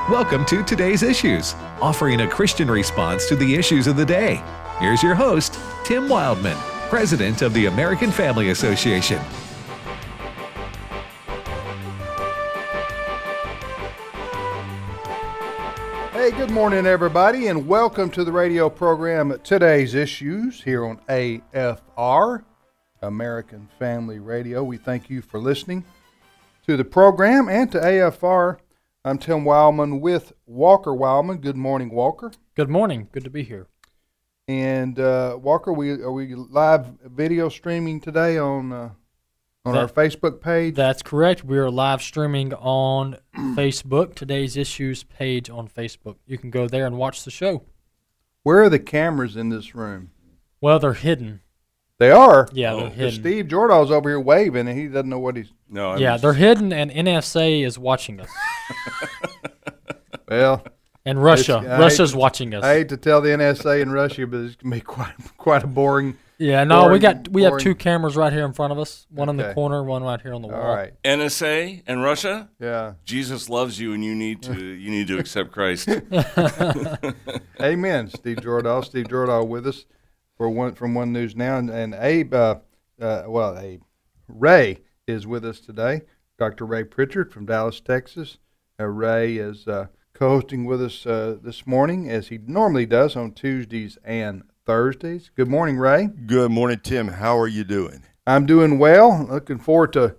Welcome to Today's Issues, offering a Christian response to the issues of the day. Here's your host, Tim Wildman, President of the American Family Association. Hey, good morning, everybody, and welcome to the radio program Today's Issues here on AFR, American Family Radio. We thank you for listening to the program and to AFR. I'm Tim Wildman with Walker Wildman. Good morning, Walker. Good morning. Good to be here. And Walker, are we live video streaming today on our Facebook page? That's correct. We are live streaming on Facebook, Today's Issues page on Facebook. You can go there and watch the show. Where are the cameras in this room? Well, they're hidden. They are? Yeah, they're hidden. Steve Jordal's over here waving, and he doesn't know what he's... No, they're hidden, and NSA is watching us. Well... And Russia's watching us. I hate to tell the NSA in Russia, but it's going to be quite a boring... Yeah, no, we have two cameras right here in front of us. One in the corner, one right here on the wall. All right. NSA and Russia? Yeah. Jesus loves you, and you need to accept Christ. Amen, Steve Jordal. Steve Jordal with us from One News Now. And Abe, Ray is with us today. Dr. Ray Pritchard from Dallas, Texas. Ray is co-hosting with us this morning, as he normally does on Tuesdays and Thursdays. Good morning, Ray. Good morning, Tim. How are you doing? I'm doing well. I'm looking forward to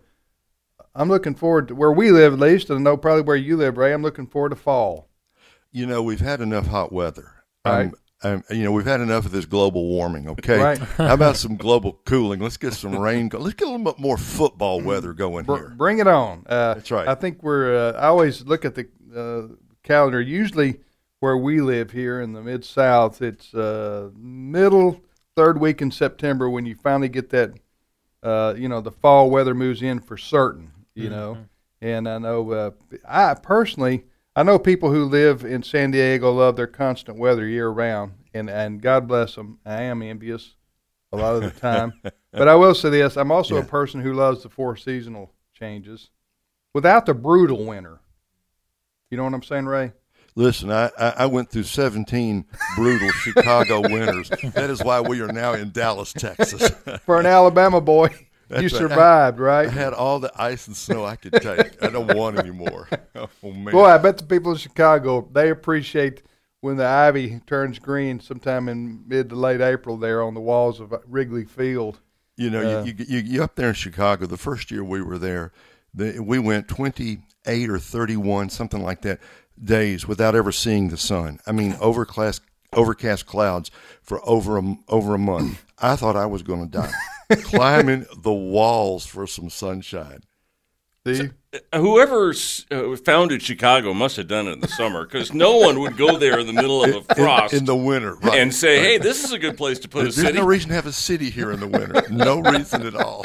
where we live, at least, and I know probably where you live, Ray. I'm looking forward to fall. You know, we've had enough hot weather. Right. We've had enough of this global warming, okay? Right. How about some global cooling? Let's get some rain. Let's get a little bit more football weather going here. Bring it on. That's right. I think I always look at the calendar. Usually where we live here in the Mid-South, it's middle third week in September when you finally get that, the fall weather moves in for certain, know. And I know, I know people who live in San Diego love their constant weather year-round, and God bless them. I am envious a lot of the time. But I will say this, I'm also a person who loves the four seasonal changes without the brutal winter. You know what I'm saying, Ray? Listen, I went through 17 brutal Chicago winters. That is why we are now in Dallas, Texas. For an Alabama boy, you survived, right? I had all the ice and snow I could take. I don't want any more. Oh, man. Boy, I bet the people in Chicago, they appreciate when the ivy turns green sometime in mid to late April there on the walls of Wrigley Field. You know, you up there in Chicago, the first year we were there, we went 28 or 31, something like that, days without ever seeing the sun. I mean, overcast clouds for over a month. I thought I was going to die. Climbing the walls for some sunshine. So, whoever founded Chicago must have done it in the summer, because no one would go there in the middle of a frost in the winter, right, and say, "Hey, this is a good place to put a city." There's no reason to have a city here in the winter. No reason at all.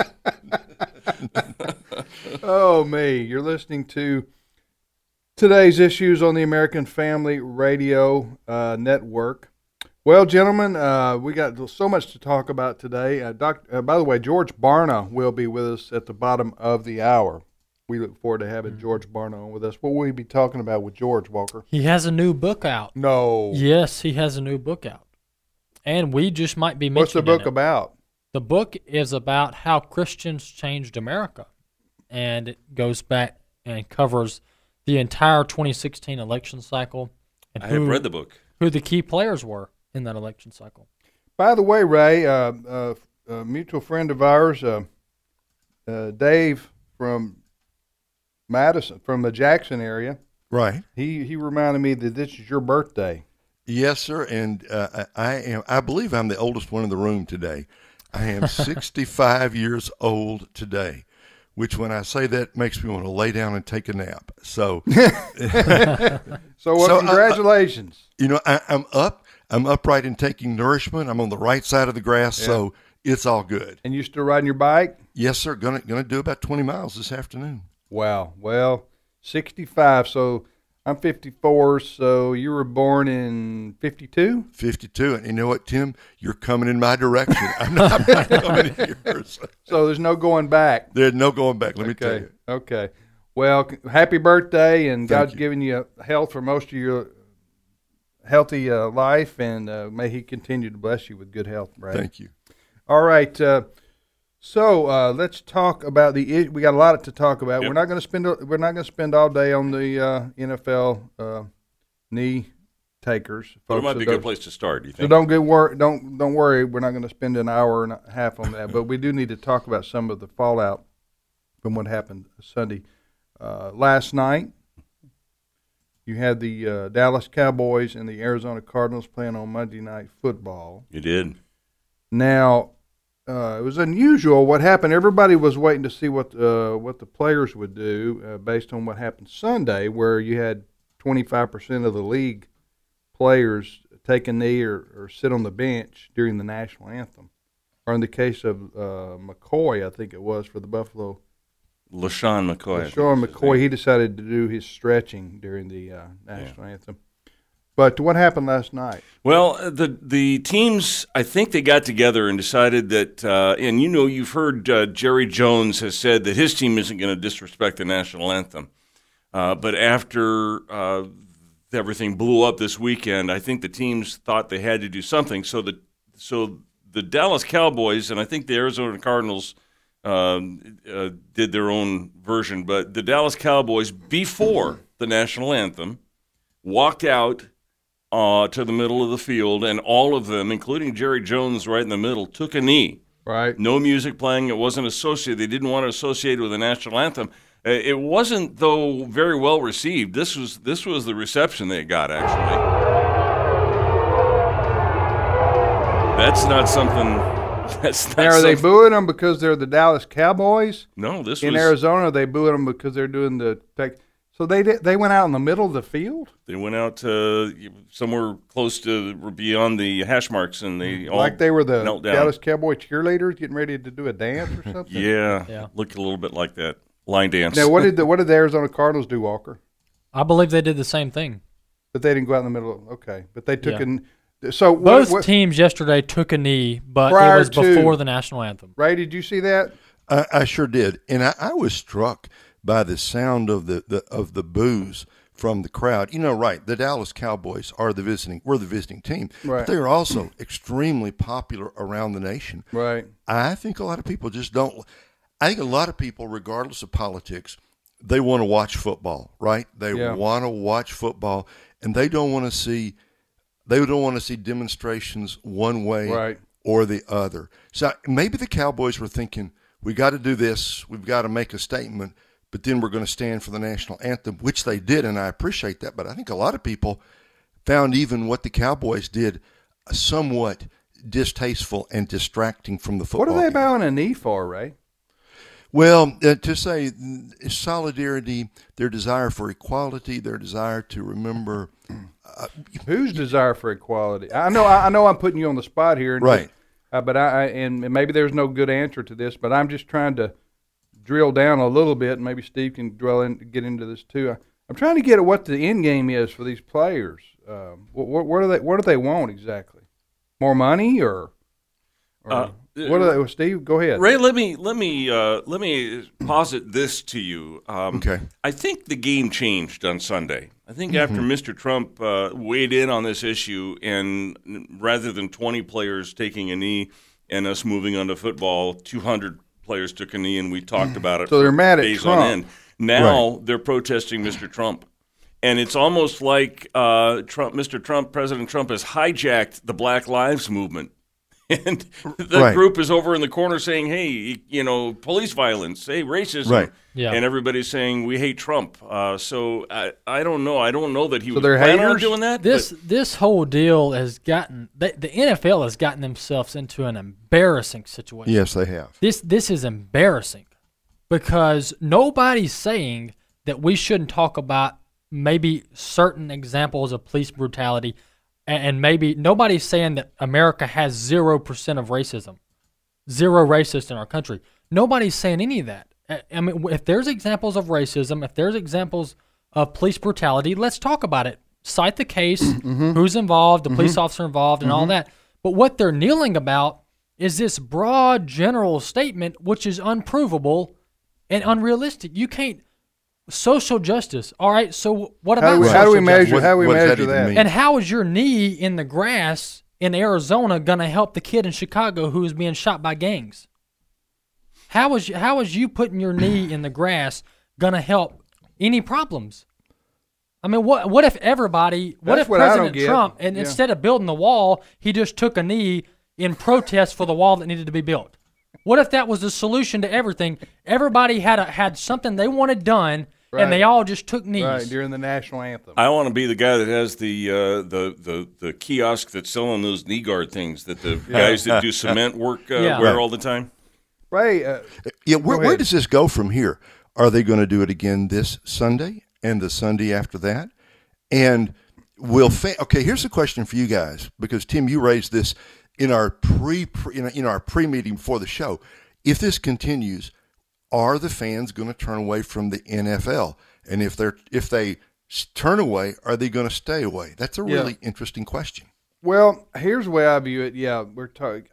Oh, me! You're listening to Today's Issues on the American Family Radio Network. Well, gentlemen, we got so much to talk about today. By the way, George Barna will be with us at the bottom of the hour. We look forward to having George Barna on with us. What will we be talking about with George, Walker? He has a new book out. No. Yes, he has a new book out. And we just might be mentioning What's the book about? The book is about how Christians changed America. And it goes back and covers the entire 2016 election cycle. And I have read the book. Who the key players were in that election cycle. By the way, Ray, a mutual friend of ours, Dave from Madison, from the Jackson area. Right. He reminded me that this is your birthday. Yes, sir, and I believe I'm the oldest one in the room today. I am 65 years old today, which when I say that makes me want to lay down and take a nap. So, congratulations. I'm up. I'm upright and taking nourishment. I'm on the right side of the grass, so it's all good. And you still riding your bike? Yes, sir. Gonna do about 20 miles this afternoon. Wow. Well, 65. So I'm 54. So you were born in 52? 52. And you know what, Tim? You're coming in my direction. I'm not coming in yours. So there's no going back. There's no going back. Let me tell you. Okay. Well, happy birthday, and Thank God's you. given you health for most of your healthy life, and may He continue to bless you with good health, Brad. Thank you. All right, so let's talk about we got a lot to talk about. Yep. We're not going to spend all day on the NFL knee takers. But it folks. might So be a don't- good place to start, do you So think? don't worry. We're not going to spend an hour and a half on that, but we do need to talk about some of the fallout from what happened Sunday. Last night, you had the Dallas Cowboys and the Arizona Cardinals playing on Monday Night Football. You did. Now, it was unusual what happened. Everybody was waiting to see what the players would do based on what happened Sunday, where you had 25% of the league players take a knee or sit on the bench during the national anthem. Or in the case of McCoy, I think it was, for the Buffalo. LaShawn McCoy. I think Sean is his McCoy, name. he decided to do his stretching during the national anthem. But what happened last night? Well, the teams, I think they got together and decided that, and you've heard Jerry Jones has said that his team isn't going to disrespect the national anthem. But after everything blew up this weekend, I think the teams thought they had to do something. So the Dallas Cowboys and I think the Arizona Cardinals did their own version, but the Dallas Cowboys, before the national anthem, walked out to the middle of the field, and all of them, including Jerry Jones right in the middle, took a knee. Right. No music playing. It wasn't associated. They didn't want to associate it with the national anthem. It wasn't, though, very well received. This was the reception they got, actually. That's not something. That's not Now, are they something- booing them because they're the Dallas Cowboys? No, this In was. Arizona, are they booing them because they're doing the tech? So they went out in the middle of the field? They went out somewhere close to beyond the hash marks, and they all Like they were the knelt down. Dallas Cowboy cheerleaders getting ready to do a dance or something? Yeah, Yeah. looked a little bit like that line dance. Now, what did the Arizona Cardinals do, Walker? I believe they did the same thing. But they didn't go out in the middle. Okay, but they took Yeah. So Both teams yesterday took a knee, but it Prior was to- before the national anthem. Ray, did you see that? I sure did, and I was struck by the sound of the boos from the crowd. Right? The Dallas Cowboys we're the visiting team, Right. but they are also extremely popular around the nation. Right. I think a lot of people just don't. I think a lot of people, regardless of politics, they want to watch football, right? They Yeah. want to watch football, and they don't want to see. They don't want to see demonstrations one way Right. or the other. So maybe the Cowboys were thinking, we got to do this. We've got to make a statement, but then we're going to stand for the national anthem, which they did, and I appreciate that. But I think a lot of people found even what the Cowboys did somewhat distasteful and distracting from the football What are they game. bowing a knee for, Ray? Well, to say solidarity, their desire for equality, their desire to remember. Whose desire for equality? I know I'm putting you on the spot here, and Right. but and maybe there's no good answer to this, but I'm just trying to drill down a little bit, and maybe Steve can get into this too. I'm trying to get at what the end game is for these players. What do they want exactly? More money or what do they? Well, Steve, go ahead. Ray, let me posit this to you. Okay. I think the game changed on Sunday. I think after Mr. Trump weighed in on this issue, and rather than 20 players taking a knee and us moving on to football, 200 players took a knee, and we talked about it. So they're for mad at days Trump. on end. Now they're protesting Mr. Trump. And it's almost like President Trump has hijacked the Black Lives Movement. And the Right. group is over in the corner saying, hey, police violence, hey, racism. Right. Yeah. And everybody's saying, we hate Trump. So I don't know. I don't know that he was they're planning on haters? doing that. This whole deal has gotten the NFL has gotten themselves into an embarrassing situation. Yes, they have. This is embarrassing because nobody's saying that we shouldn't talk about maybe certain examples of police brutality, and maybe nobody's saying that America has 0% of racism, zero racists in our country. Nobody's saying any of that. I mean, if there's examples of racism, if there's examples of police brutality, let's talk about it. Cite the case, who's involved, the police officer involved, and all that. But what they're kneeling about is this broad general statement, which is unprovable and unrealistic. You can't. social justice. All right, so what How about do we, social how do we justice? measure? What- How do we what does that measure even that? mean? And how is your knee in the grass in Arizona going to help the kid in Chicago who is being shot by gangs? How is you putting your knee in the grass going to help any problems? I mean, what if everybody? What That's if what I don't President get. Trump, and Yeah. instead of building the wall, he just took a knee in protest for the wall that needed to be built? What if that was the solution to everything? Everybody had something they wanted done, Right. and they all just took knees. Right, during the national anthem. I want to be the guy that has the kiosk that's selling those knee guard things that the guys that do cement work Yeah. wear all the time. Right. Yeah, where ahead. does this go from here? Are they going to do it again this Sunday and the Sunday after that? And will okay? Here's a question for you guys, because Tim, you raised this in our pre-meeting before the show. If this continues, are the fans going to turn away from the NFL? And if they turn away, are they going to stay away? That's a really interesting question. Well, here's the way I view it. Yeah, we're talking.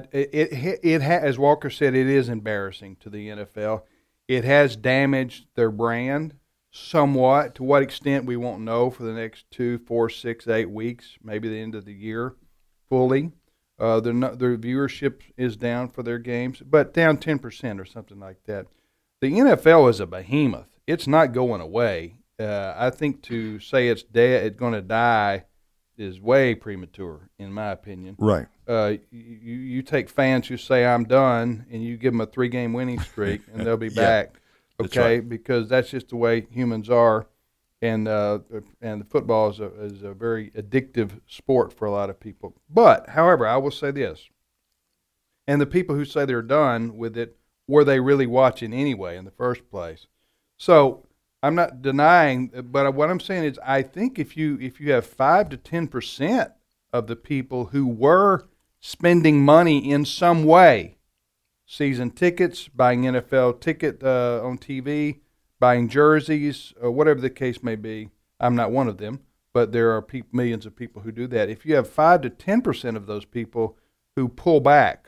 As Walker said, it is embarrassing to the NFL. It has damaged their brand somewhat. To what extent, we won't know for the next 2, 4, 6, 8 weeks, maybe the end of the year, fully. Their viewership is down for their games, but down 10% or something like that. The NFL is a behemoth. It's not going away. I think to say it's dead, it's going to die, is way premature, in my opinion. Right. You take fans who say I'm done, and you give them a 3-game winning streak, and they'll be back. That's Okay, right. because that's just the way humans are, and football is a very addictive sport for a lot of people. But, however, I will say this, and the people who say they're done with it, were they really watching anyway in the first place? So I'm not denying, but what I'm saying is, I think if you have 5 to 10% of the people who were spending money in some way, season tickets, buying NFL ticket on TV, buying jerseys, or whatever the case may be, I'm not one of them, but there are millions of people who do that. If you have 5 to 10% of those people who pull back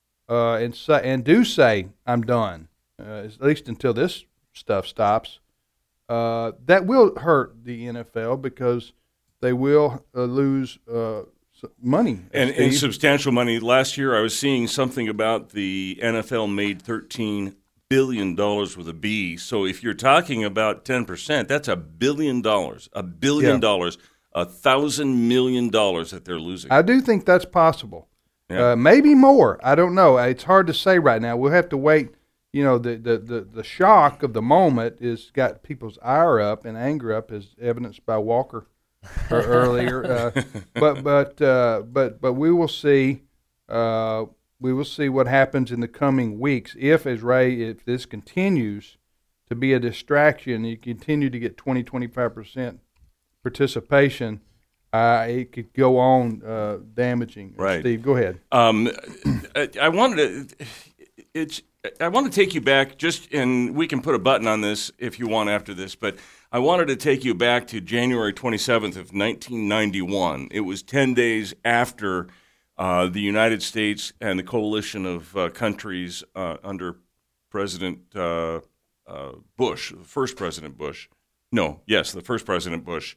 and do say I'm done, at least until this stuff stops, that will hurt the NFL because they will lose money. And Steve. substantial money. Last year, I was seeing something about the NFL made $13 billion with a B. So if you're talking about 10%, that's $1 billion. $1 billion. $1,000 million that they're losing. I do think that's possible. Yeah. Maybe more. I don't know. It's hard to say right now. We'll have to wait. You know, the shock of the moment is got people's ire up and anger up, as evidenced by Walker earlier. But we will see. We will see what happens in the coming weeks. If this continues to be a distraction, you continue to get 20-25% participation. It could go on damaging. Right. Steve, go ahead. I wanted to take you back and we can put a button on this if you want after this, but I wanted to take you back to January 27th of 1991. It was 10 days after the United States and the coalition of countries under President Bush, the first President Bush. The first President Bush.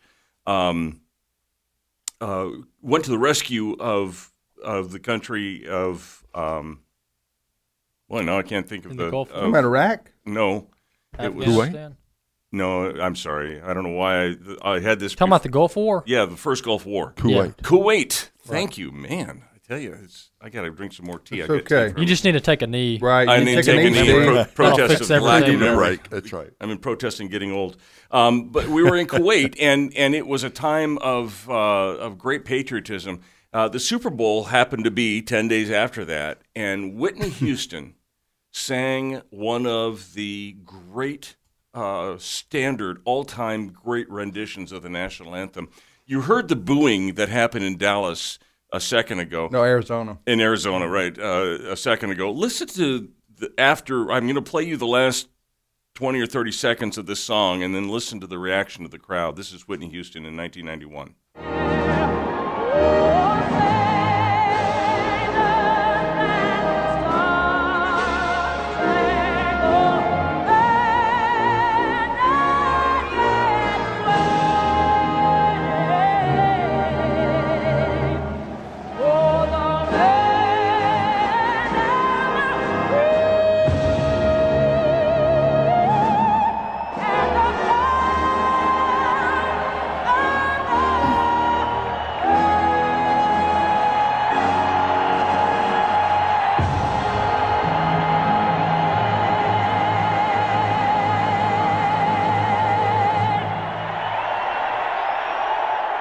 Went to the rescue of the country of now I can't think of In the Gulf War? From Iraq? No, it was Afghanistan? no. I'm sorry, I don't know why I had this. Talking about the Gulf War? Yeah, the first Gulf War. Kuwait. Kuwait. Thank you, man. I tell you, I got to drink some more tea. It's I get okay. tea You just need to take a knee. Right. I you need to take a knee Steve. and protest fix of lack everything. of Give it a memory. break. That's right. I'm in protesting getting old. But we were in Kuwait, and it was a time of great patriotism. The Super Bowl happened to be 10 days after that, and Whitney Houston sang one of the great standard, all-time great renditions of the national anthem. You heard the booing that happened in Dallas a second ago. No, Arizona. In Arizona, right, a second ago. Listen to I'm going to play you the last 20 or 30 seconds of this song and then listen to the reaction of the crowd. This is Whitney Houston in 1991.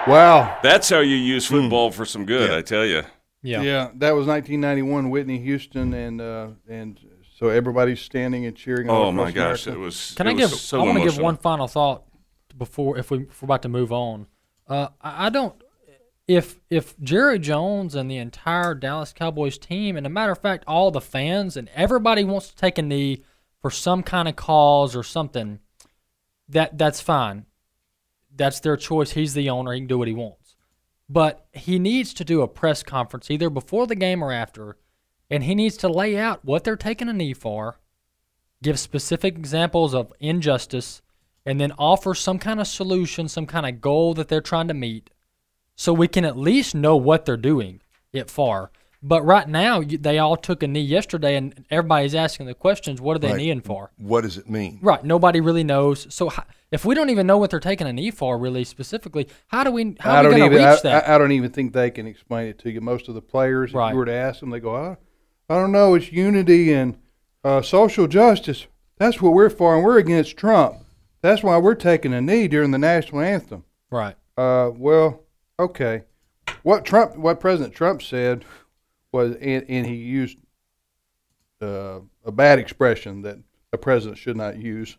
Wow. That's how you use football for some good, I tell you. Yeah, that was 1991, Whitney Houston, and so everybody's standing and cheering. all Oh across my gosh, America. it was. Can it I was give? So I want to give emotional. one final thought before if we're about to move on. I don't. If Jerry Jones and the entire Dallas Cowboys team, and a matter of fact, all the fans and everybody wants to take a knee for some kind of cause or something, that's fine. That's their choice. He's the owner. He can do what he wants. But he needs to do a press conference either before the game or after, and he needs to lay out what they're taking a knee for, give specific examples of injustice, and then offer some kind of solution, some kind of goal that they're trying to meet, so we can at least know what they're doing it for. But right now, they all took a knee yesterday, and everybody's asking the questions, what are they kneeing for? What does it mean? Right, nobody really knows. So if we don't even know what they're taking a knee for really specifically, how are we going to reach that? I don't even think they can explain it to you. Most of the players, Right. if you were to ask them, they go, I don't know, it's unity and social justice. That's what we're for, and we're against Trump. That's why we're taking a knee during the national anthem. Right. Well, okay. What President Trump said was, and he used a bad expression that a president should not use,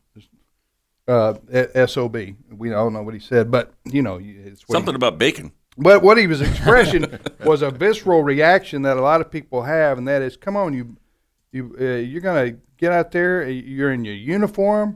SOB. We all know what he said, but it's what Something about bacon. But what he was expressing was a visceral reaction that a lot of people have, and that is, come on, you're going to get out there, you're in your uniform,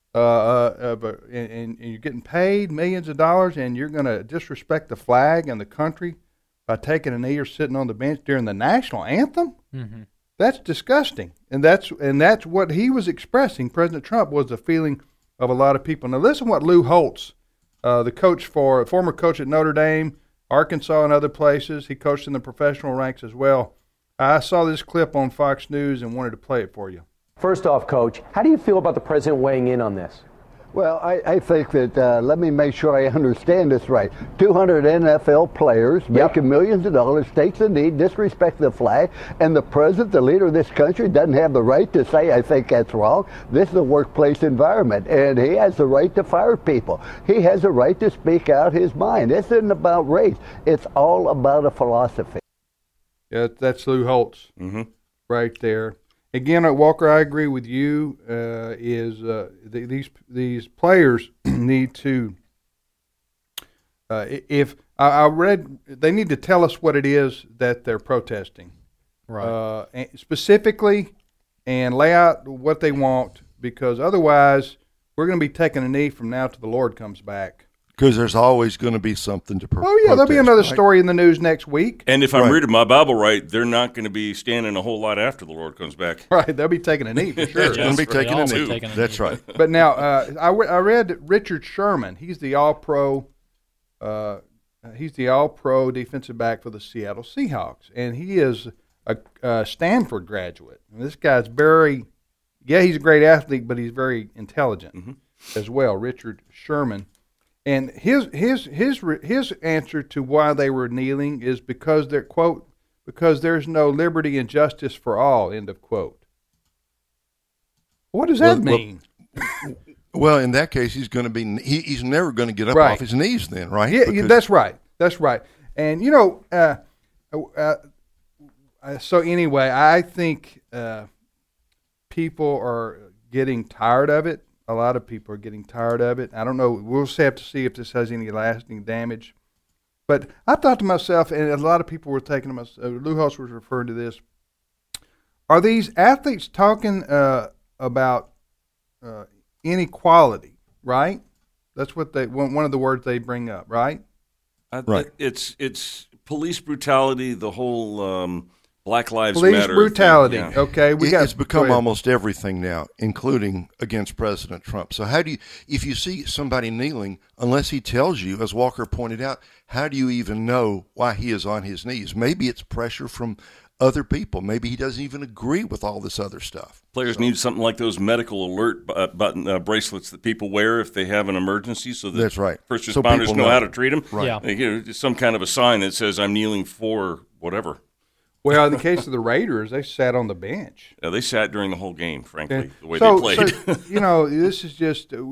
and you're getting paid millions of dollars, and you're going to disrespect the flag and the country by taking a knee or sitting on the bench during the national anthem? Mm-hmm. That's disgusting, and that's what he was expressing. President Trump was the feeling of a lot of people. Now listen, what Lou Holtz, the former coach at Notre Dame, Arkansas, and other places, he coached in the professional ranks as well. I saw this clip on Fox News and wanted to play it for you. First off, Coach, how do you feel about the president weighing in on this? Well, I think that, let me make sure I understand this right. 200 NFL players making millions of dollars, takes a knee, disrespect the flag, and the president, the leader of this country, doesn't have the right to say, I think that's wrong. This is a workplace environment, and he has the right to fire people. He has a right to speak out his mind. This isn't about race. It's all about a philosophy. Yeah, that's Lou Holtz right there. Again, Walker, I agree with you. These players need to, if I read, they need to tell us what it is that they're protesting, Right. specifically, and lay out what they want, because otherwise we're going to be taking a knee from now till the Lord comes back. Because there's always going to be something to Oh yeah, there'll be another story in the news next week. And if I'm reading my Bible right, they're not going to be standing a whole lot after the Lord comes back. Right, they'll be taking a knee for sure. It's going to be Yes, taking they a all be knee. taking a That's knee. right. But now, I read Richard Sherman. He's the All-Pro defensive back for the Seattle Seahawks, and he is a Stanford graduate. And this guy's he's a great athlete, but he's very intelligent as well. Richard Sherman, and his answer to why they were kneeling is because they're, quote, because there's no liberty and justice for all, end of quote. What does that mean? Well, in that case, he's going to be. He's never going to get up Right. off his knees. Then, right? Yeah, Because- that's right. That's right. And so anyway, I think people are getting tired of it. A lot of people are getting tired of it. I don't know. We'll have to see if this has any lasting damage. But I thought to myself, and a lot of people were taking to myself, Lou Holtz was referring to this. Are these athletes talking about inequality? Right. That's what one of the words they bring up. Right. Right. It's police brutality. The whole Black Lives Police Matter brutality. thing, yeah. Okay, It's go become ahead. almost everything now, including against President Trump. So how do you, if you see somebody kneeling, unless he tells you, as Walker pointed out, how do you even know why he is on his knees? Maybe it's pressure from other people. Maybe he doesn't even agree with all this other stuff. Players need something like those medical alert button bracelets that people wear if they have an emergency, so that That's right. first So responders people know know. how to treat them. Right. Yeah. They get some kind of a sign that says "I'm kneeling for whatever." Well, in the case of the Raiders, they sat on the bench. They sat during the whole game. Frankly, the way so, they played. So, this is just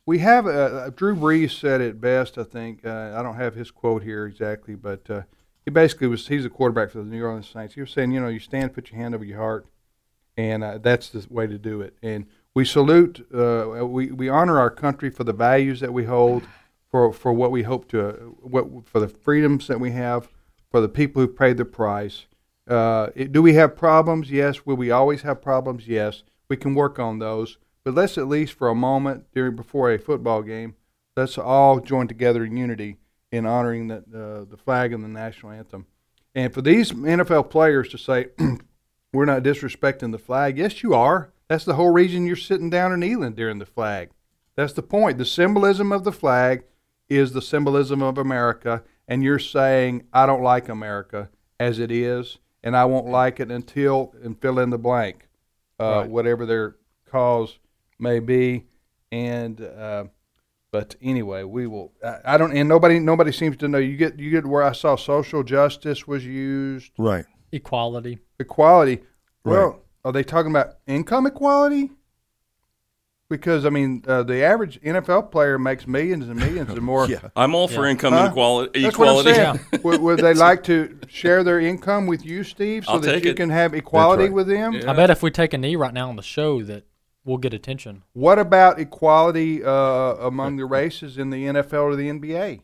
We have Drew Brees said it best, I think. I don't have his quote here exactly, but he basically he's a quarterback for the New Orleans Saints. He was saying, you stand, put your hand over your heart, and that's the way to do it. And we salute, we honor our country for the values that we hold, for what we hope to, for the freedoms that we have, for the people who paid the price. Do we have problems? Yes. Will we always have problems? Yes. We can work on those. But let's at least for a moment before a football game, let's all join together in unity in honoring the flag and the national anthem. And for these NFL players to say, we're not disrespecting the flag, yes, you are. That's the whole reason you're sitting down and kneeling during the flag. That's the point. The symbolism of the flag is the symbolism of America, and you're saying, I don't like America as it is, and I won't like it until, and fill in the blank, right. Whatever their cause may be, and but anyway, we will. I don't, and nobody seems to know. You get where I saw social justice was used, right? Equality. Well, right. Are they talking about income equality? Because I mean, the average NFL player makes millions and millions and more. Yeah. I'm all for income equality. That's what I'm saying. Would they like to share their income with you, Steve, so that you can have equality with them? Yeah. I bet if we take a knee right now on the show that we'll get attention. What about equality among the races in the NFL or the NBA?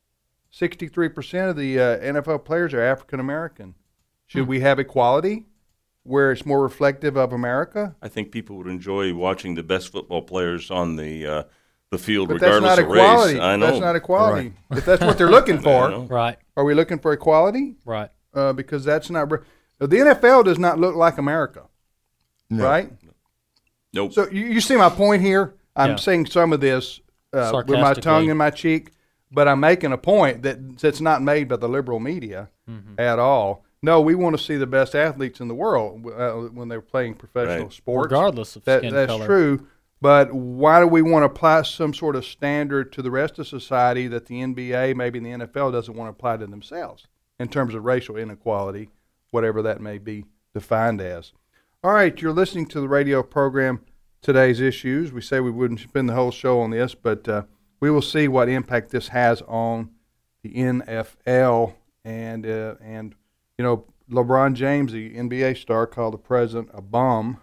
63% of the NFL players are African American. Should we have equality where it's more reflective of America? I think people would enjoy watching the best football players on the field, but regardless of equality. Race. I know. That's not equality. Right. If that's what they're looking for, right? Are we looking for equality? Right. Because that's not. The NFL does not look like America, right? Nope. So you see my point here? I'm saying some of this with my tongue in my cheek, but I'm making a point that's not made by the liberal media at all. No, we want to see the best athletes in the world when they're playing professional sports. Regardless of skin color. That's true. But why do we want to apply some sort of standard to the rest of society that the NBA, maybe the NFL, doesn't want to apply to themselves in terms of racial inequality, whatever that may be defined as? All right, you're listening to the radio program, Today's Issues. We say we wouldn't spend the whole show on this, but we will see what impact this has on the NFL and you know, LeBron James, the NBA star, called the president a bum,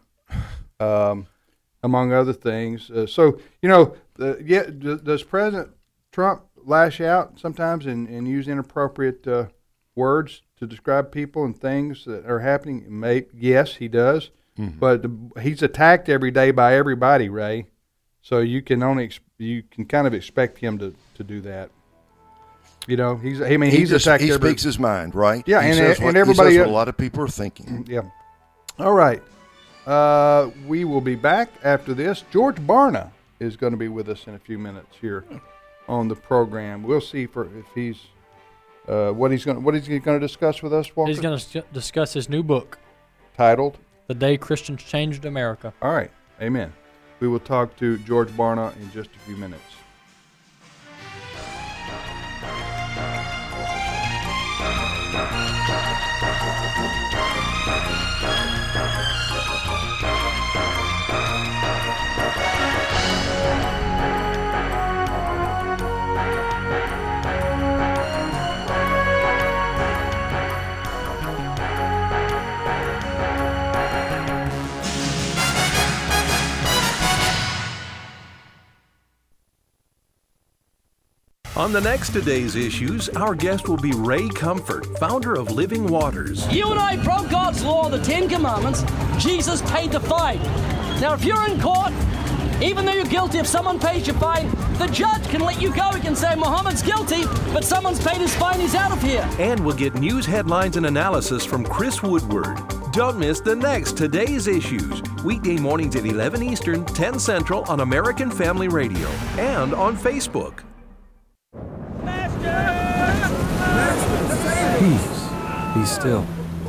among other things. So, you know, does President Trump lash out sometimes and use inappropriate words to describe people and things that are happening? Yes, he does. Mm-hmm. But he's attacked every day by everybody, Ray. So you can kind of expect him to do that. You know, he's attacked. He speaks his mind, right? Yeah, and everybody. He says what a lot of people are thinking. Yeah. All right. We will be back after this. George Barna is going to be with us in a few minutes here on the program. We'll see if he's what is he going to discuss with us, Walker? He's going to discuss his new book titled "The Day Christians Changed America." All right. Amen. We will talk to George Barna in just a few minutes. On the next Today's Issues, our guest will be Ray Comfort, founder of Living Waters. You and I broke God's law, the Ten Commandments. Jesus paid the fine. Now, if you're in court, even though you're guilty, if someone pays your fine, the judge can let you go. He can say, Muhammad's guilty, but someone's paid his fine, he's out of here. And we'll get news headlines and analysis from Chris Woodward. Don't miss the next Today's Issues, weekday mornings at 11 Eastern, 10 Central on American Family Radio and on Facebook. Peace. Be still.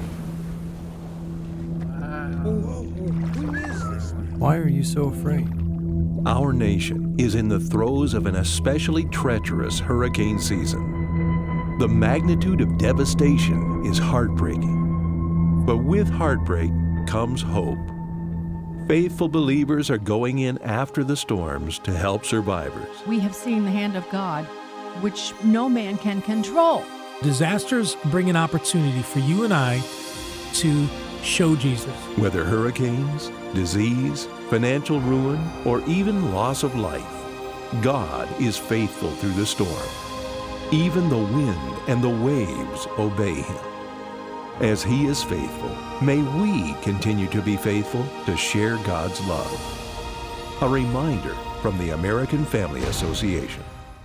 Why are you so afraid? Our nation is in the throes of an especially treacherous hurricane season. The magnitude of devastation is heartbreaking. But with heartbreak comes hope. Faithful believers are going in after the storms to help survivors. We have seen the hand of God, which no man can control. Disasters bring an opportunity for you and I to show Jesus. Whether hurricanes, disease, financial ruin, or even loss of life, God is faithful through the storm. Even the wind and the waves obey Him. As He is faithful, may we continue to be faithful to share God's love. A reminder from the American Family Association.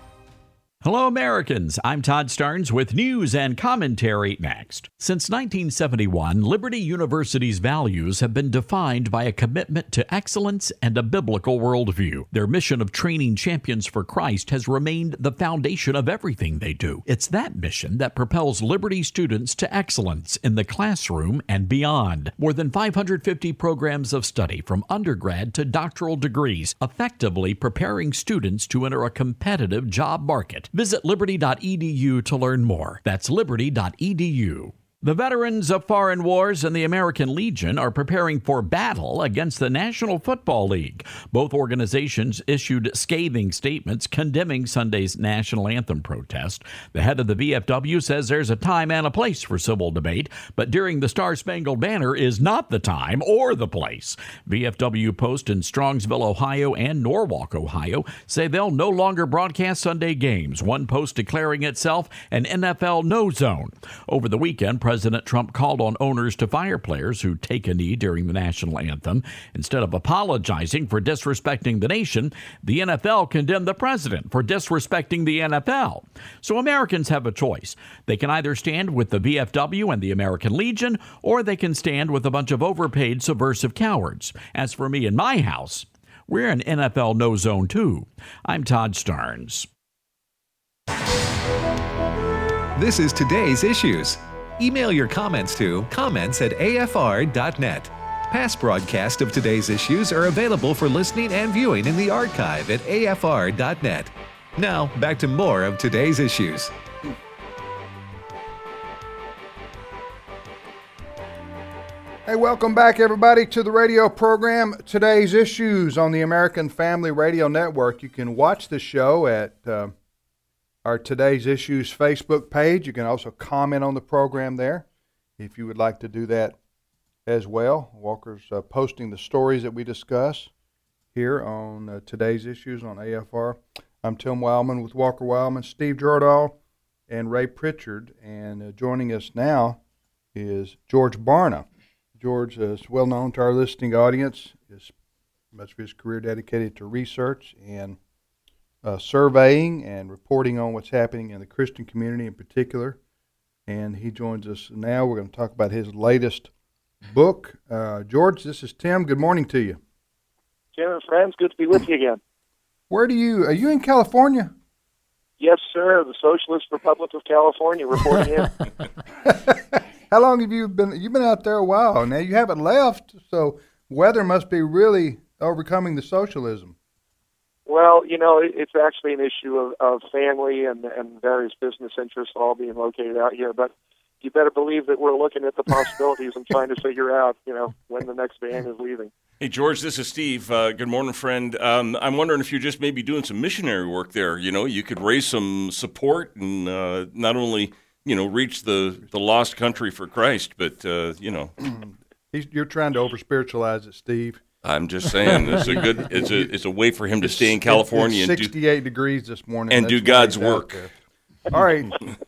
Hello, Americans. I'm Todd Starnes with news and commentary next. Since 1971, Liberty University's values have been defined by a commitment to excellence and a biblical worldview. Their mission of training champions for Christ has remained the foundation of everything they do. It's that mission that propels Liberty students to excellence in the classroom and beyond. More than 550 programs of study from undergrad to doctoral degrees, effectively preparing students to enter a competitive job market. Visit liberty.edu to learn more. That's liberty.edu. The veterans of foreign wars and the American Legion are preparing for battle against the National Football League. Both organizations issued scathing statements condemning Sunday's national anthem protest. The head of the VFW says there's a time and a place for civil debate, but during the Star-Spangled Banner is not the time or the place. VFW posts in Strongsville, Ohio and Norwalk, Ohio say they'll no longer broadcast Sunday games, one post declaring itself an NFL no zone. Over the weekend, President Trump called on owners to fire players who take a knee during the national anthem. Instead of apologizing for disrespecting the nation, the NFL condemned the president for disrespecting the NFL. So Americans have a choice. They can either stand with the VFW and the American Legion, or they can stand with a bunch of overpaid subversive cowards. As for me and my house, we're an NFL no zone too. I'm Todd Starnes. This is Today's Issues. Email your comments to comments@afr.net. Past broadcasts of Today's Issues are available for listening and viewing in the archive at afr.net. Now, back to more of Today's Issues. Hey, welcome back, everybody, to the radio program Today's Issues on the American Family Radio Network. You can watch the show at our Today's Issues Facebook page. You can also comment on the program there if you would like to do that as well. Walker's posting the stories that we discuss here on Today's Issues on AFR. I'm Tim Wildman with Walker Wildman, Steve Jordahl, and Ray Pritchard. And joining us now is George Barna. George is well known to our listening audience. Much of his career dedicated to research and surveying and reporting on what's happening in the Christian community in particular. And he joins us now. We're going to talk about his latest book. George, this is Tim. Good morning to you. Tim and friends, good to be with you again. Are you in California? Yes, sir. The Socialist Republic of California reporting in. How long have you been? You've been out there a while now. You haven't left, so weather must be really overcoming the socialism. Well, it's actually an issue of family and various business interests all being located out here. But you better believe that we're looking at the possibilities and trying to figure out, when the next van is leaving. Hey, George, this is Steve. Good morning, friend. I'm wondering if you're just maybe doing some missionary work there. You could raise some support and not only, reach the lost country for Christ, but, You're trying to over-spiritualize it, Steve. I'm just saying it's a way for him to stay in California. It's 68 degrees this morning. And do God's work. All right.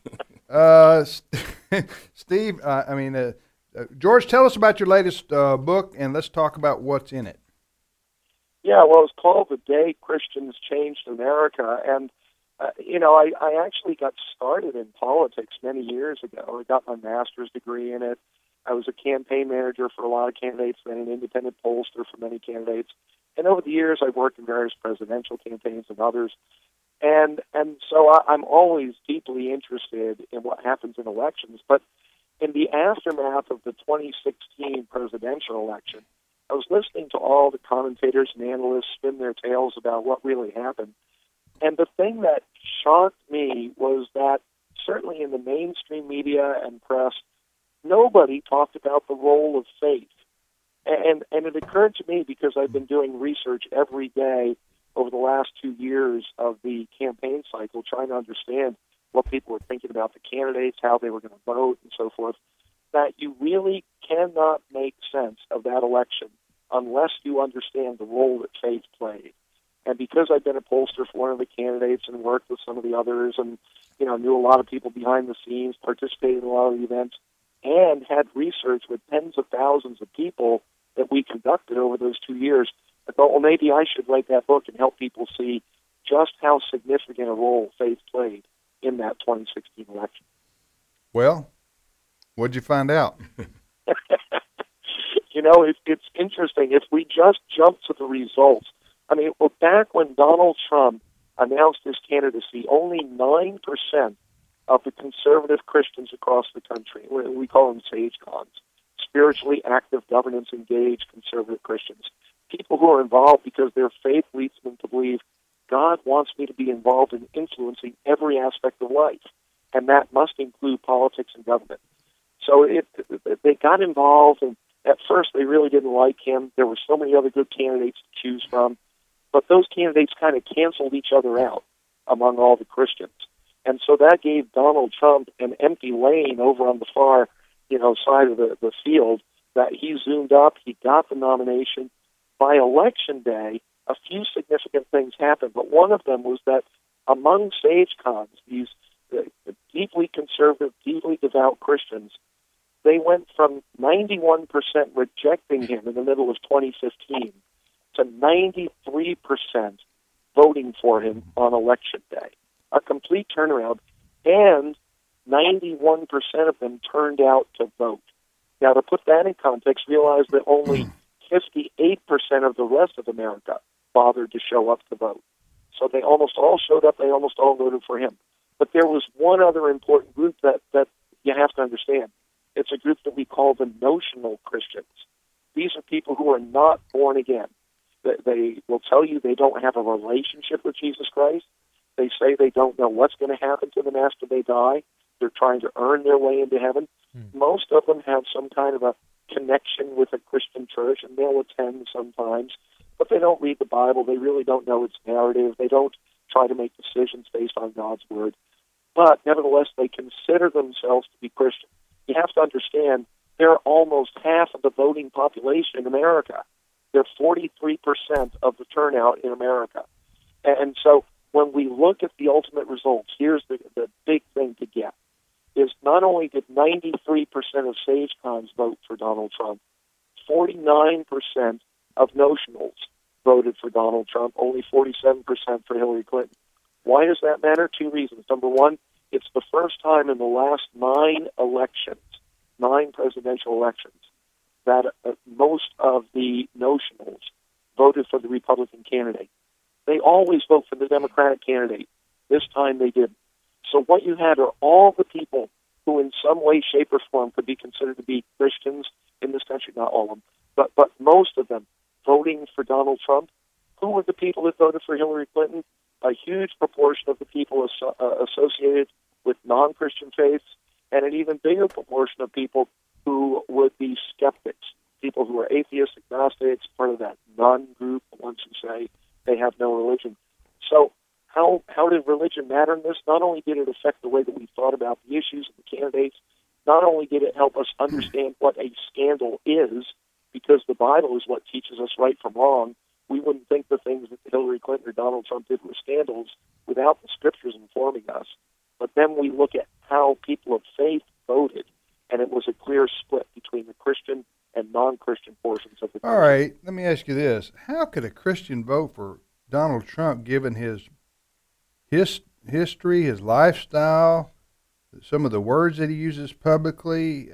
Steve, George, tell us about your latest book, and let's talk about what's in it. Yeah, well, it's called The Day Christians Changed America. And, I actually got started in politics many years ago. I got my master's degree in it. I was a campaign manager for a lot of candidates, then an independent pollster for many candidates. And over the years, I've worked in various presidential campaigns and others. And so I'm always deeply interested in what happens in elections. But in the aftermath of the 2016 presidential election, I was listening to all the commentators and analysts spin their tales about what really happened. And the thing that shocked me was that certainly in the mainstream media and press, nobody talked about the role of faith. And it occurred to me, because I've been doing research every day over the last 2 years of the campaign cycle, trying to understand what people were thinking about the candidates, how they were going to vote, and so forth, that you really cannot make sense of that election unless you understand the role that faith played. And because I've been a pollster for one of the candidates and worked with some of the others and, knew a lot of people behind the scenes, participated in a lot of the events, and had research with tens of thousands of people that we conducted over those 2 years, I thought, well, maybe I should write that book and help people see just how significant a role faith played in that 2016 election. Well, what'd you find out? It's interesting. If we just jump to the results, back when Donald Trump announced his candidacy, only 9% of the conservative Christians across the country, we call them sage-cons, spiritually active, governance-engaged conservative Christians, people who are involved because their faith leads them to believe God wants me to be involved in influencing every aspect of life, and that must include politics and government. So they got involved, and at first they really didn't like him. There were so many other good candidates to choose from, but those candidates kind of canceled each other out among all the Christians. And so that gave Donald Trump an empty lane over on the far, side of the field that he zoomed up. He got the nomination. By Election Day, a few significant things happened, but one of them was that among sage-cons, these deeply conservative, deeply devout Christians, they went from 91% rejecting him in the middle of 2015 to 93% voting for him on Election Day. A complete turnaround, and 91% of them turned out to vote. Now, to put that in context, realize that only 58% of the rest of America bothered to show up to vote. So they almost all showed up, they almost all voted for him. But there was one other important group that you have to understand. It's a group that we call the notional Christians. These are people who are not born again. They will tell you they don't have a relationship with Jesus Christ. They say they don't know what's going to happen to them after they die. They're trying to earn their way into heaven. Most of them have some kind of a connection with a Christian church, and they'll attend sometimes, but they don't read the Bible. They really don't know its narrative. They don't try to make decisions based on God's Word. But nevertheless, they consider themselves to be Christian. You have to understand, they're almost half of the voting population in America. They're 43% of the turnout in America. And so when we look at the ultimate results, here's the big thing to get, is not only did 93% of sage-cons vote for Donald Trump, 49% of notionals voted for Donald Trump, only 47% for Hillary Clinton. Why does that matter? Two reasons. Number one, it's the first time in the last 9 presidential elections, that most of the notionals voted for the Republican candidate. They always vote for the Democratic candidate. This time they didn't. So what you had are all the people who in some way, shape, or form could be considered to be Christians in this country, not all of them, but most of them voting for Donald Trump. Who were the people that voted for Hillary Clinton? A huge proportion of the people associated with non-Christian faiths, and an even bigger proportion of people who would be skeptics, people who are atheists, agnostics, part of that non-group, the ones who say they have no religion. So how did religion matter in this? Not only did it affect the way that we thought about the issues and the candidates, not only did it help us understand what a scandal is, because the Bible is what teaches us right from wrong. We wouldn't think the things that Hillary Clinton or Donald Trump did were scandals without the scriptures informing us. But then we look at how people of faith voted, and it was a clear split between the Christian and non-Christian portions of the country. All right, let me ask you this. How could a Christian vote for Donald Trump given his history, his lifestyle, some of the words that he uses publicly?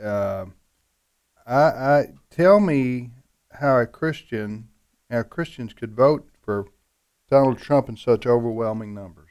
Tell me how Christians could vote for Donald Trump in such overwhelming numbers.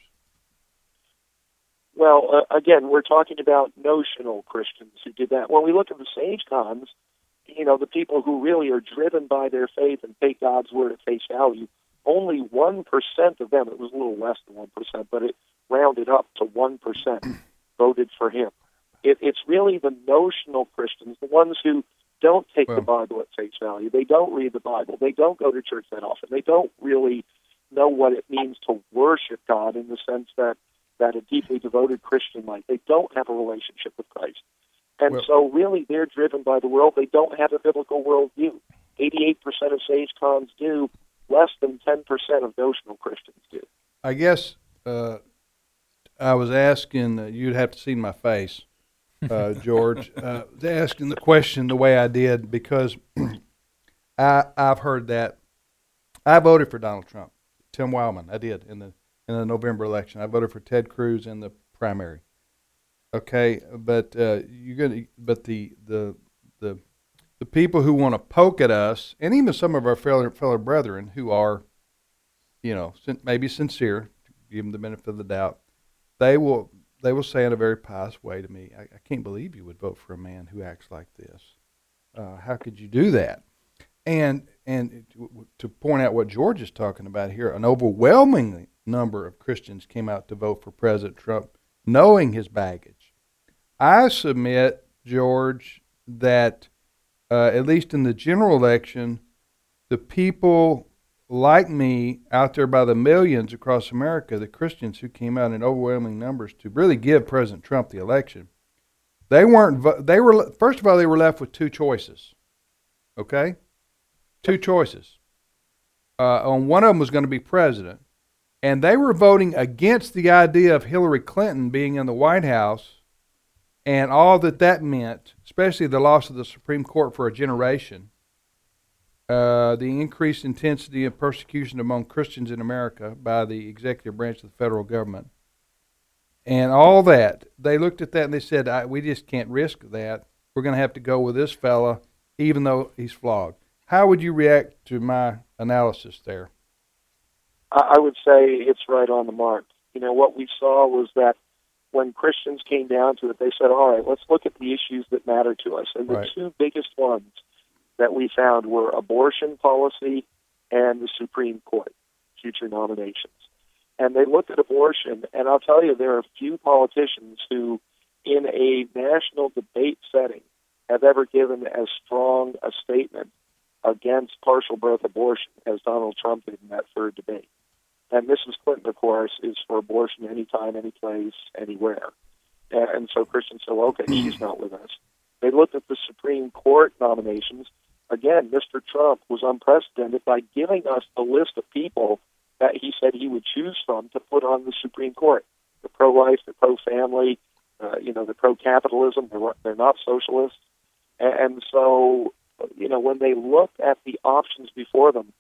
Well, again, we're talking about notional Christians who did that. When we look at the sage-cons, the people who really are driven by their faith and take God's word at face value, only 1% of them, it was a little less than 1%, but it rounded up to 1%, voted for him. It's really the notional Christians, the ones who don't take the Bible at face value. They don't read the Bible. They don't go to church that often. They don't really know what it means to worship God in the sense that a deeply devoted Christian might. They don't have a relationship with Christ. And so really they're driven by the world. They don't have a biblical worldview. 88% of sage-cons do. Less than 10% of notional Christians do. I guess I was asking, you'd have to see my face, George, asking the question the way I did because I've heard that. I voted for Donald Trump, Tim Wildman. I did in the November election. I voted for Ted Cruz in the primary. Okay, but the people who want to poke at us, and even some of our fellow brethren who are, maybe sincere, give them the benefit of the doubt, they will say in a very pious way to me, I can't believe you would vote for a man who acts like this. How could you do that? And to point out what George is talking about here, an overwhelming number of Christians came out to vote for President Trump, knowing his baggage. I submit, George, that at least in the general election, the people like me out there by the millions across America, the Christians who came out in overwhelming numbers to really give President Trump the election, first of all, they were left with two choices. Okay? Two choices. On one of them was going to be president, and they were voting against the idea of Hillary Clinton being in the White House and all that meant, especially the loss of the Supreme Court for a generation, the increased intensity of persecution among Christians in America by the executive branch of the federal government, and all that. They looked at that and they said, we just can't risk that. We're going to have to go with this fella, even though he's flogged. How would you react to my analysis there? I would say it's right on the mark. What we saw was that when Christians came down to it, they said, all right, let's look at the issues that matter to us. And the two biggest ones that we found were abortion policy and the Supreme Court, future nominations. And they looked at abortion, and I'll tell you, there are few politicians who, in a national debate setting, have ever given as strong a statement against partial birth abortion as Donald Trump did in that third debate. And Mrs. Clinton, of course, is for abortion anytime, any place, anywhere. And so Christians said, okay, she's not with us. They looked at the Supreme Court nominations. Again, Mr. Trump was unprecedented by giving us a list of people that he said he would choose from to put on the Supreme Court. The pro-life, the pro-family, the pro-capitalism. They're not socialists. And so, when they looked at the options before them,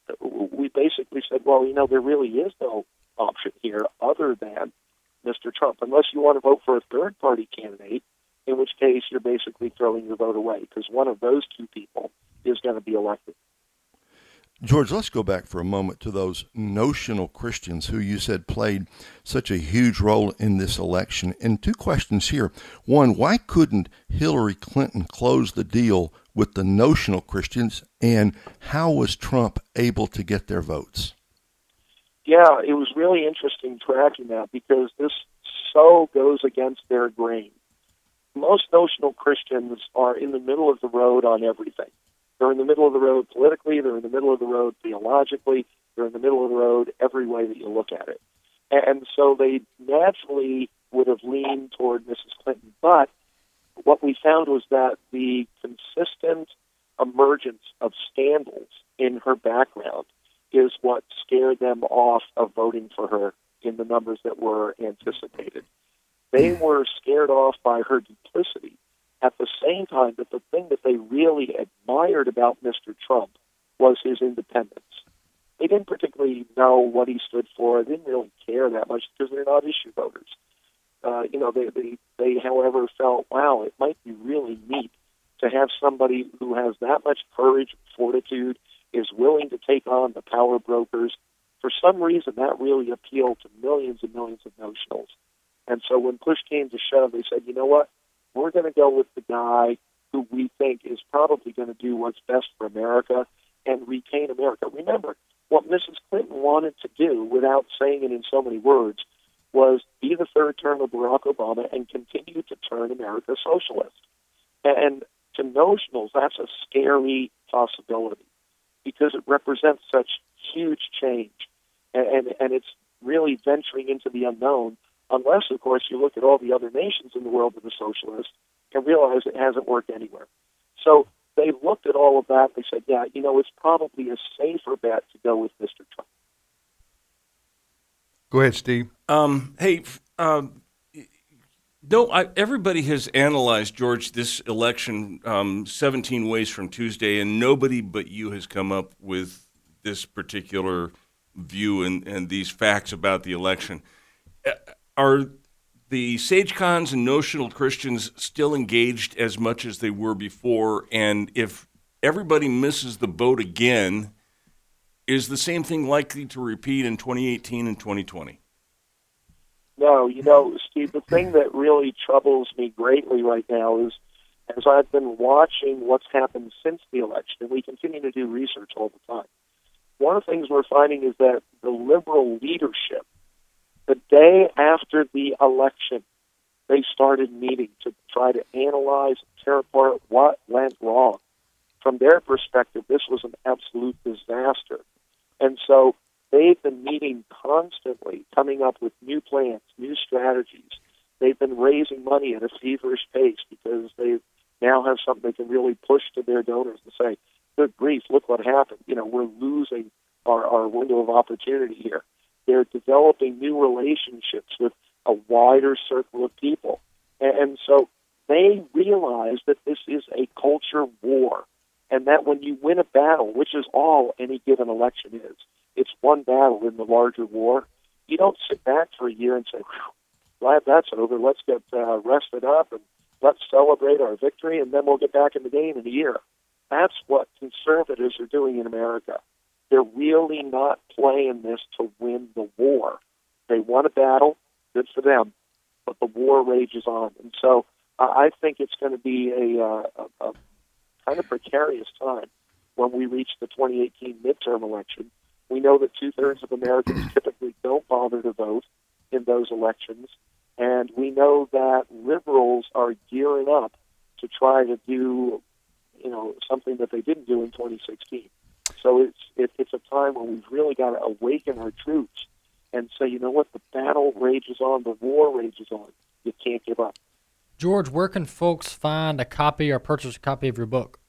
we basically said, well, there really is no option here other than Mr. Trump, unless you want to vote for a third-party candidate, in which case you're basically throwing your vote away because one of those two people is going to be elected. George, let's go back for a moment to those notional Christians who you said played such a huge role in this election. And two questions here. One, why couldn't Hillary Clinton close the deal with the notional Christians, and how was Trump able to get their votes? Yeah, it was really interesting tracking that because this so goes against their grain. Most notional Christians are in the middle of the road on everything. They're in the middle of the road politically, they're in the middle of the road theologically, they're in the middle of the road every way that you look at it. And so they naturally would have leaned toward Mrs. Clinton, but what we found was that the consistent emergence of scandals in her background is what scared them off of voting for her in the numbers that were anticipated. They were scared off by her duplicity at the same time that the thing that they really admired about Mr. Trump was his independence. They didn't particularly know what he stood for. They didn't really care that much because they're not issue voters. They, however, felt, wow, it might be really neat to have somebody who has that much courage, fortitude, is willing to take on the power brokers. For some reason, that really appealed to millions and millions of notionals. And so when push came to shove, they said, you know what, we're going to go with the guy who we think is probably going to do what's best for America and retain America. Remember, what Mrs. Clinton wanted to do, without saying it in so many words, was be the third term of Barack Obama and continue to turn America socialist. And to notionals, that's a scary possibility because it represents such huge change. And it's really venturing into the unknown, unless, of course, you look at all the other nations in the world that are socialist and realize it hasn't worked anywhere. So they looked at all of that. They said, yeah, it's probably a safer bet to go with Mr. Trump. Go ahead, Steve. Everybody has analyzed, George, this election 17 ways from Tuesday, and nobody but you has come up with this particular view and these facts about the election. Are the sage-cons and notional Christians still engaged as much as they were before? And if everybody misses the boat again, is the same thing likely to repeat in 2018 and 2020? No, Steve, the thing that really troubles me greatly right now is, as I've been watching what's happened since the election, and we continue to do research all the time, one of the things we're finding is that the liberal leadership, the day after the election, they started meeting to try to analyze, tear apart what went wrong. From their perspective, this was an absolute disaster. And so they've been meeting constantly, coming up with new plans, new strategies. They've been raising money at a feverish pace because they now have something they can really push to their donors and say, good grief, look what happened. We're losing our window of opportunity here. They're developing new relationships with a wider circle of people. And so they realize that this is a culture war, and that when you win a battle, which is all any given election is, it's one battle in the larger war, you don't sit back for a year and say, glad that's over, let's get rested up and let's celebrate our victory, and then we'll get back in the game in a year. That's what conservatives are doing in America. They're really not playing this to win the war. They won a battle, good for them, but the war rages on. And so I think it's going to be a kind of precarious time when we reach the 2018 midterm election. We know that 2/3 of Americans typically don't bother to vote in those elections, and we know that liberals are gearing up to try to do, something that they didn't do in 2016. So it's a time when we've really got to awaken our troops and say, you know what, the battle rages on, the war rages on. You can't give up. George, where can folks find a copy or purchase a copy of your book?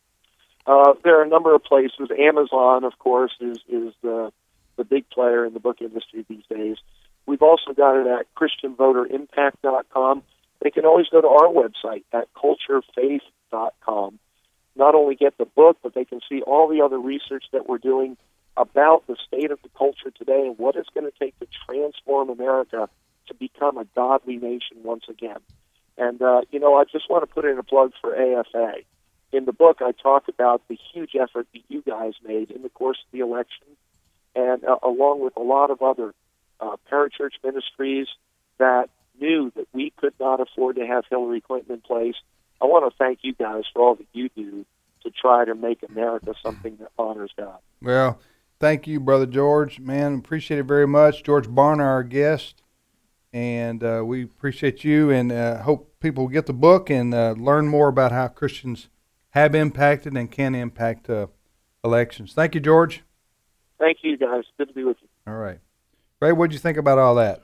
There are a number of places. Amazon, of course, is the big player in the book industry these days. We've also got it at ChristianVoterImpact.com. They can always go to our website at culturefaith.com. Not only get the book, but they can see all the other research that we're doing about the state of the culture today and what it's going to take to transform America to become a godly nation once again. And, I just want to put in a plug for AFA. In the book, I talk about the huge effort that you guys made in the course of the election, and along with a lot of other parachurch ministries that knew that we could not afford to have Hillary Clinton in place. I want to thank you guys for all that you do to try to make America something that honors God. Well, thank you, Brother George. Man, appreciate it very much. George Barna, our guest, and we appreciate you, and hope people get the book and learn more about how Christians have impacted and can impact elections. Thank you, George. Thank you, guys. Good to be with you. All right. Ray, what did you think about all that?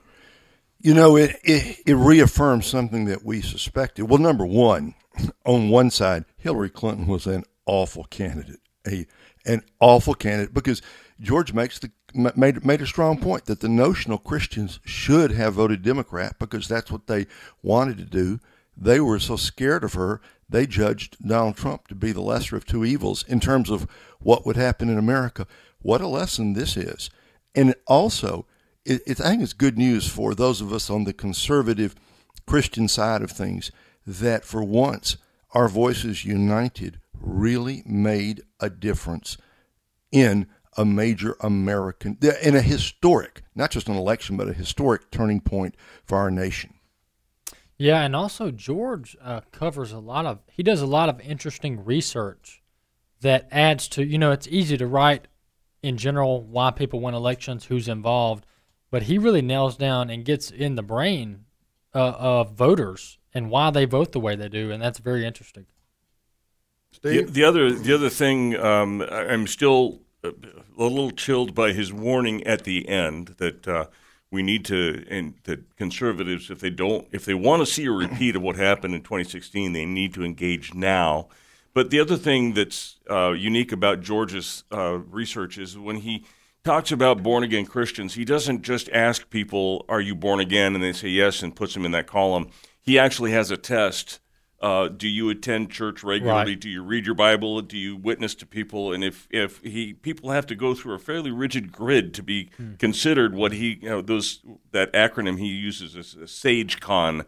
It reaffirms something that we suspected. Well, number one, on one side, Hillary Clinton was an awful candidate, an awful candidate, because George made a strong point that the notional Christians should have voted Democrat because that's what they wanted to do. They were so scared of her, they judged Donald Trump to be the lesser of two evils in terms of what would happen in America. What a lesson this is. And also, I think it's good news for those of us on the conservative Christian side of things that for once our voices united really made a difference in a major American, in a historic, not just an election, but a historic turning point for our nation. Yeah, and also George covers he does a lot of interesting research that adds to, it's easy to write in general why people win elections, who's involved, but he really nails down and gets in the brain of voters and why they vote the way they do, and that's very interesting. Steve? The other thing, I'm still a little chilled by his warning at the end that we need to, and that conservatives, if they want to see a repeat of what happened in 2016, they need to engage now. But the other thing that's unique about George's research is when he talks about born-again Christians, he doesn't just ask people, are you born again? And they say yes and puts them in that column. He actually has a test. Do you attend church regularly? Right. Do you read your Bible? Do you witness to people? And if people have to go through a fairly rigid grid to be considered what that acronym he uses is a SageCon.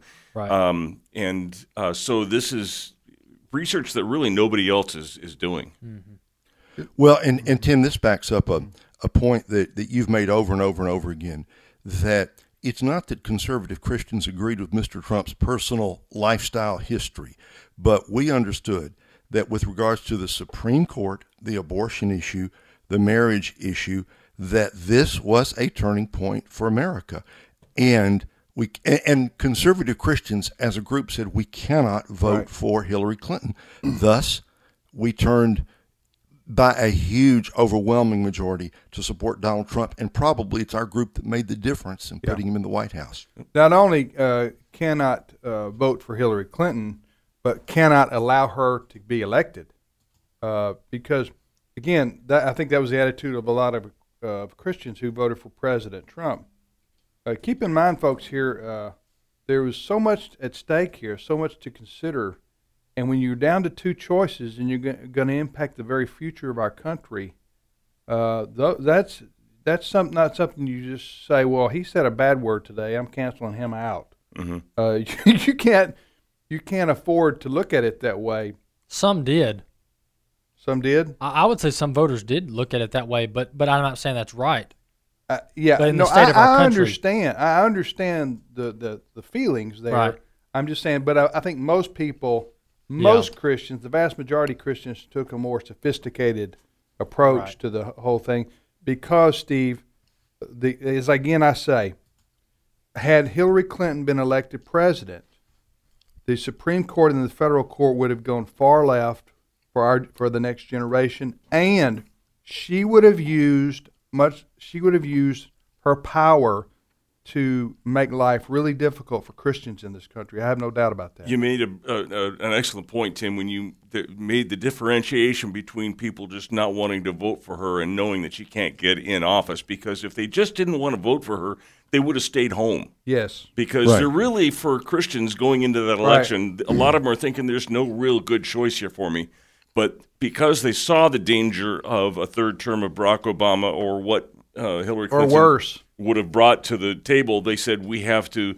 Right. So this is research that really nobody else is doing. Mm-hmm. Well, and Tim, this backs up a point that you've made over and over and over again, that it's not that conservative Christians agreed with Mr. Trump's personal lifestyle history, but we understood that with regards to the Supreme Court, the abortion issue, the marriage issue, that this was a turning point for America. And conservative Christians as a group said we cannot vote for Hillary Clinton. Thus, we turned by a huge, overwhelming majority to support Donald Trump, and probably it's our group that made the difference in putting him in the White House. Not only cannot vote for Hillary Clinton, but cannot allow her to be elected, because, again, I think that was the attitude of a lot of Christians who voted for President Trump. Keep in mind, folks, here, there was so much at stake here, so much to consider. And when you're down to two choices and you're going to impact the very future of our country, that's not something you just say, well, he said a bad word today, I'm canceling him out. Mm-hmm. You can't afford to look at it that way. Some did. Some did? I would say some voters did look at it that way, but I'm not saying that's right. Yeah, but in the state of our country, I understand the feelings there. Right. I'm just saying, but I think most people, Christians, the vast majority of Christians, took a more sophisticated approach to the whole thing because, Steve, as again I say, had Hillary Clinton been elected president, the Supreme Court and the federal court would have gone far left for the next generation, and she would have used her power to make life really difficult for Christians in this country. I have no doubt about that. You made an excellent point, Tim, when you made the differentiation between people just not wanting to vote for her and knowing that she can't get in office, because if they just didn't want to vote for her, they would have stayed home. Yes. Because they're really, for Christians going into that election, a lot of them are thinking there's no real good choice here for me. But because they saw the danger of a third term of Barack Obama or what Hillary Clinton would have brought to the table, they said we have to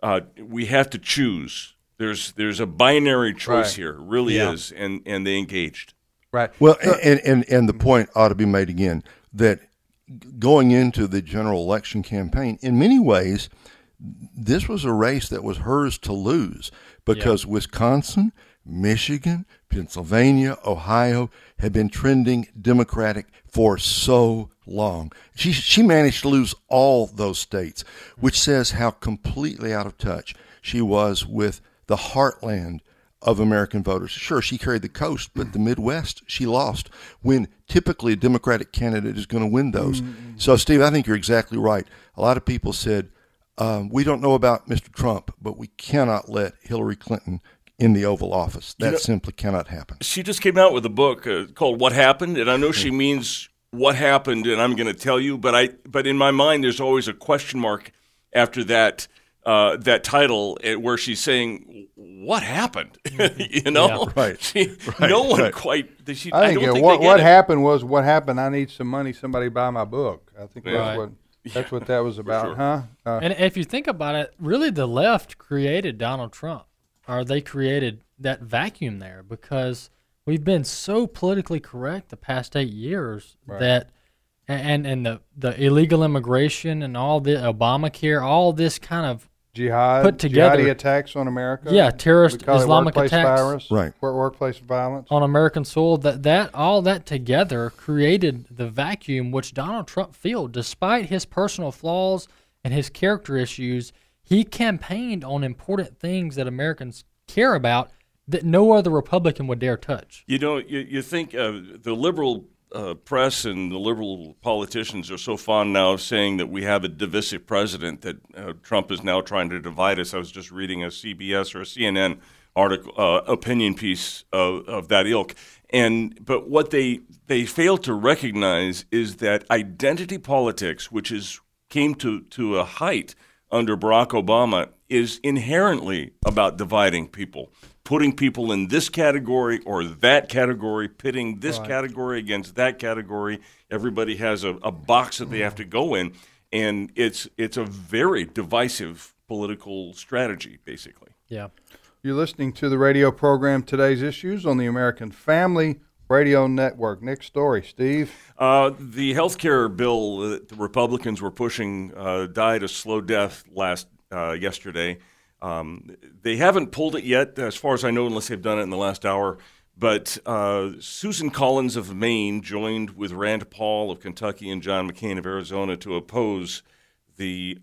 choose. There's a binary choice here, it really is, and they engaged. Right. Well, and the point ought to be made again that going into the general election campaign, in many ways, this was a race that was hers to lose because Wisconsin, Michigan, Pennsylvania, Ohio had been trending Democratic for so long. She managed to lose all those states, which says how completely out of touch she was with the heartland of American voters. Sure, she carried the coast, but the Midwest she lost when typically a Democratic candidate is going to win those. So, Steve, I think you're exactly right. A lot of people said, we don't know about Mr. Trump, but we cannot let Hillary Clinton in the Oval Office. That simply cannot happen. She just came out with a book called What Happened, and I know she means what happened, and I'm going to tell you, but in my mind there's always a question mark after that title where she's saying, what happened? You know? No one quite. I think what happened was what happened. I need some money. Somebody buy my book. I think that's what that was about, huh? And if you think about it, really the left created Donald Trump. Or they created that vacuum there because we've been so politically correct the past 8 years that, and the illegal immigration and all the Obamacare, all this kind of put together. Jihadi attacks on America. Yeah, terrorist Islamic attacks. Workplace violence. On American soil. That all that together created the vacuum which Donald Trump filled. Despite his personal flaws and his character issues, he campaigned on important things that Americans care about, that no other Republican would dare touch. You know, you think the liberal press and the liberal politicians are so fond now of saying that we have a divisive president, that Trump is now trying to divide us. I was just reading a CBS or a CNN article, opinion piece of that ilk. But what they fail to recognize is that identity politics, which came to a height under Barack Obama, is inherently about dividing people, putting people in this category or that category, pitting this category against that category. Everybody has a box that they have to go in, and it's a very divisive political strategy, basically. Yeah. You're listening to the radio program Today's Issues on the American Family Radio Network. Next story, Steve. The health care bill that the Republicans were pushing died a slow death yesterday. They haven't pulled it yet, as far as I know, unless they've done it in the last hour. But Susan Collins of Maine joined with Rand Paul of Kentucky and John McCain of Arizona to oppose the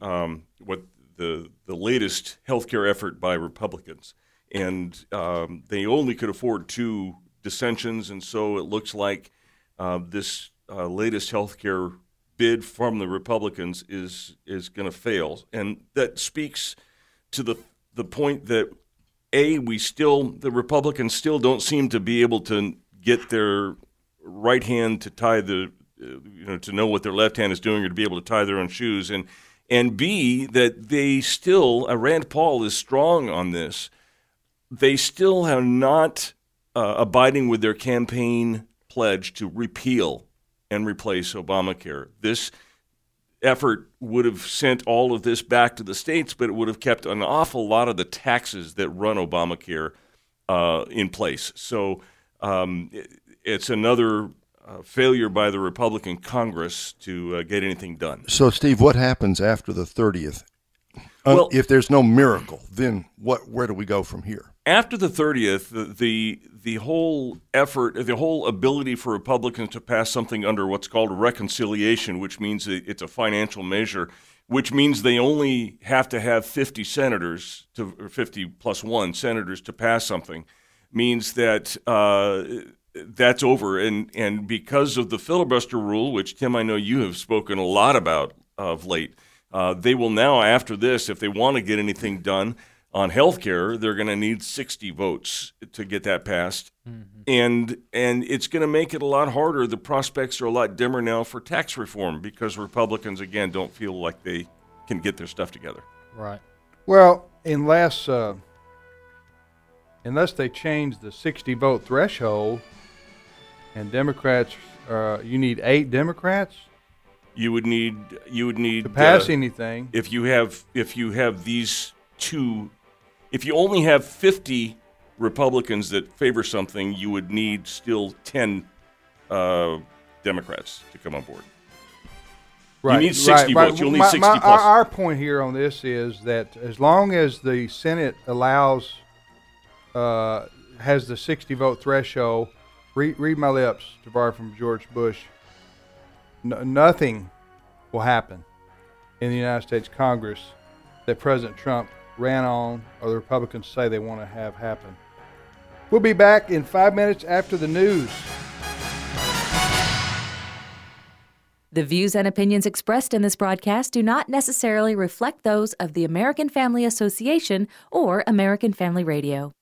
latest health care effort by Republicans. And they only could afford 2 dissensions, and so it looks like this latest health care bid from the Republicans is going to fail. And that speaks to the point that, the Republicans still don't seem to be able to get their right hand to tie to know what their left hand is doing, or to be able to tie their own shoes. And B, that they still, Rand Paul is strong on this, they still have not abiding with their campaign pledge to repeal and replace Obamacare. This effort would have sent all of this back to the states, but it would have kept an awful lot of the taxes that run Obamacare in place. So it's another failure by the Republican Congress to get anything done. So, Steve, what happens after the 30th? Well, if there's no miracle, then where do we go from here? After the 30th, the whole effort, the whole ability for Republicans to pass something under what's called reconciliation, which means it's a financial measure, which means they only have to have 50 senators, or 50 plus 1 senators to pass something, means that that's over. And because of the filibuster rule, which, Tim, I know you have spoken a lot about of late, they will now, after this, if they want to get anything done on health care, they're going to need 60 votes to get that passed. Mm-hmm. And it's going to make it a lot harder. The prospects are a lot dimmer now for tax reform because Republicans, again, don't feel like they can get their stuff together. Right. Well, unless they change the 60-vote threshold, and Democrats, you need 8 Democrats. You would need to pass anything. If you have these 2, if you only have 50 Republicans that favor something, you would need still 10 Democrats to come on board. Right. You need 60 votes. You'll need 60 plus. Our point here on this is that as long as the Senate has the 60-vote threshold, read my lips, to borrow from George Bush, nothing will happen in the United States Congress that President Trump ran on or the Republicans say they want to have happen. We'll be back in 5 minutes after the news. The views and opinions expressed in this broadcast do not necessarily reflect those of the American Family Association or American Family Radio.